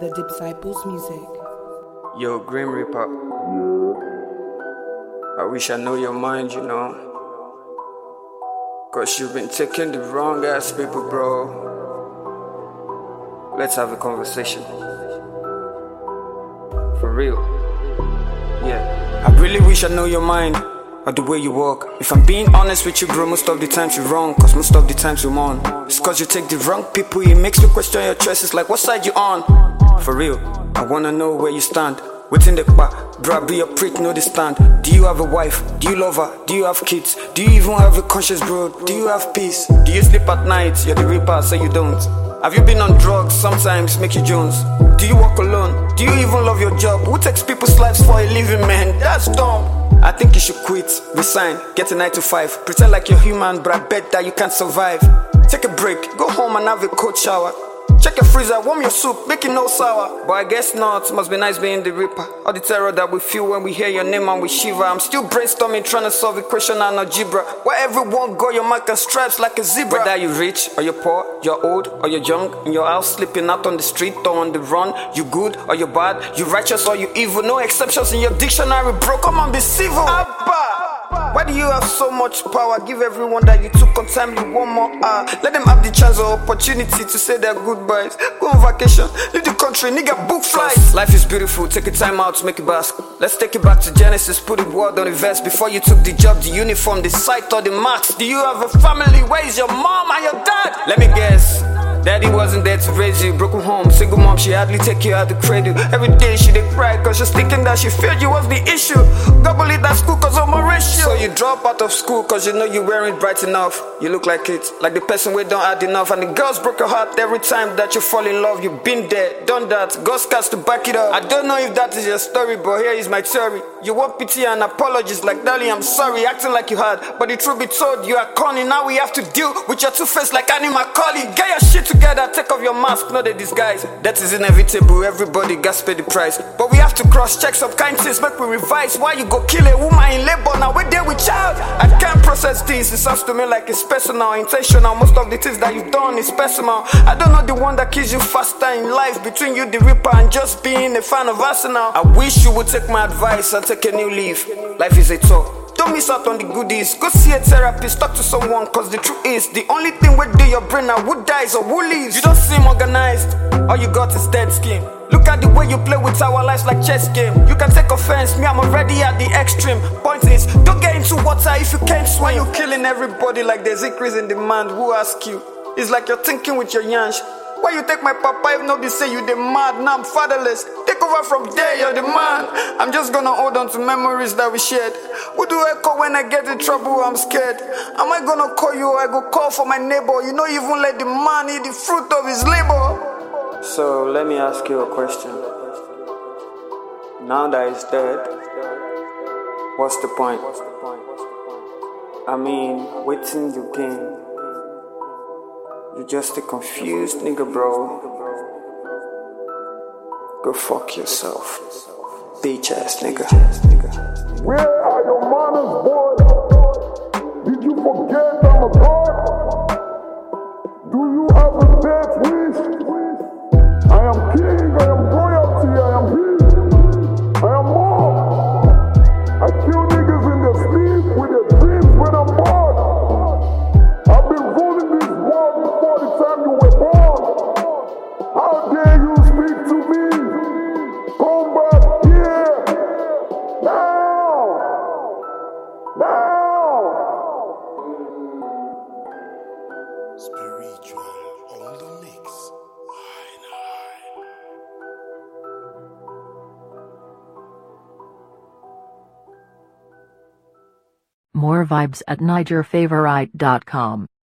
The Disciples Music. Yo, Grim Reaper. I wish I know your mind, you know. Cause you've been taking the wrong ass people, bro. Let's have a conversation. For real. Yeah. I really wish I know your mind, or the way you walk. If I'm being honest with you, bro, most of the times you're wrong. Cause most of the times you're on. It's cause you take the wrong people. It makes me question your choices. Like, what side you on? For real, I wanna know where you stand. Within the bar, bro, be a prick, know the stand. Do you have a wife? Do you love her? Do you have kids? Do you even have a conscience, bro? Do you have peace? Do you sleep at night? You're the reaper, say you don't. Have you been on drugs? Sometimes make you Jones. Do you walk alone? Do you even love your job? Who takes people's lives for a living, man? That's dumb. I think you should quit, resign, get a 9 to 5. Pretend like you're human, but I bet that you can't survive. Take a break, go home and have a cold shower. Check your freezer, warm your soup, make it no sour. But I guess not, must be nice being the reaper. All the terror that we feel when we hear your name and we shiver. I'm still brainstorming, trying to solve equation and algebra. Where everyone got your mark and stripes like a zebra. Whether you're rich or you're poor, you're old or you're young, in your house sleeping out on the street or on the run. You good or you're bad, you righteous or you evil. No exceptions in your dictionary, bro, come on, be civil. Abba! Why do you have so much power? Give everyone that you took on time you one more hour. Let them have the chance or opportunity to say their goodbyes. Go on vacation, leave the country, nigga, book flights. Life is beautiful, take a time out to make it bask. Let's take it back to Genesis, put the word on the verse. Before you took the job, the uniform, the sight or the marks. Do you have a family? Where is your mom and your dad? Let me guess. Daddy wasn't there to raise you, broken home, single mom, she hardly take you out the cradle. Every day she did cry cause she's thinking that she failed you was the issue. Gobble it at school cause of my ratio. So you drop out of school cause you know you weren't bright enough. You look like it, like the person we don't add enough. And the girls broke your heart every time that you fall in love. You've been there, done that, got scars to back it up. I don't know if that is your story, but here is my theory. You want pity and apologies like darling I'm sorry, acting like you had. But the truth be told, you are corny. Now we have to deal with your two-face like animal collie. Get your shit together, take off your mask, not the disguise. That is inevitable, everybody got pay the price. But we have to cross-check some kind things, make we revise. Why you go kill a woman in labor, now we're there with child? I can't process this, it sounds to me like it's personal, intentional. Most of the things that you've done is personal. I don't know the one that kills you faster in life, between you the reaper and just being a fan of Arsenal. I wish you would take my advice and take a new leaf. Life is a tour, don't miss out on the goodies. Go see a therapist, talk to someone. Cause the truth is, the only thing we do your brain now, who dies or who leaves. You don't seem organized, all you got is dead skin. Look at the way you play with our lives like chess game. You can take offense, me I'm already at the extreme. Point is, don't get into water if you can't swim. You're killing everybody like there's increase in demand. Who ask you? It's like you're thinking with your yansh. Why you take my papa if nobody say you the mad? Now I'm fatherless. Take over from there, you're the man. I'm just gonna hold on to memories that we shared. Who do I call when I get in trouble? I'm scared. Am I gonna call you or I go call for my neighbor? You know you even let the man eat the fruit of his labor. So let me ask you a question. Now that he's dead, what's the point? I mean, waiting you gain. You just a confused nigga, bro. Go fuck yourself, bitch ass nigga. Where are your manners, boy? Did you forget I'm a god? Do you have a death wish? I am king, I am royalty, I am he, I am more. I kill niggas in their sleep with their dreams when I'm bored. I've been ruling this world before the time you were born. How dare you speak to me? Come back here! Now! Now! Spiritual on the mix. More vibes at NigerFavorite.com.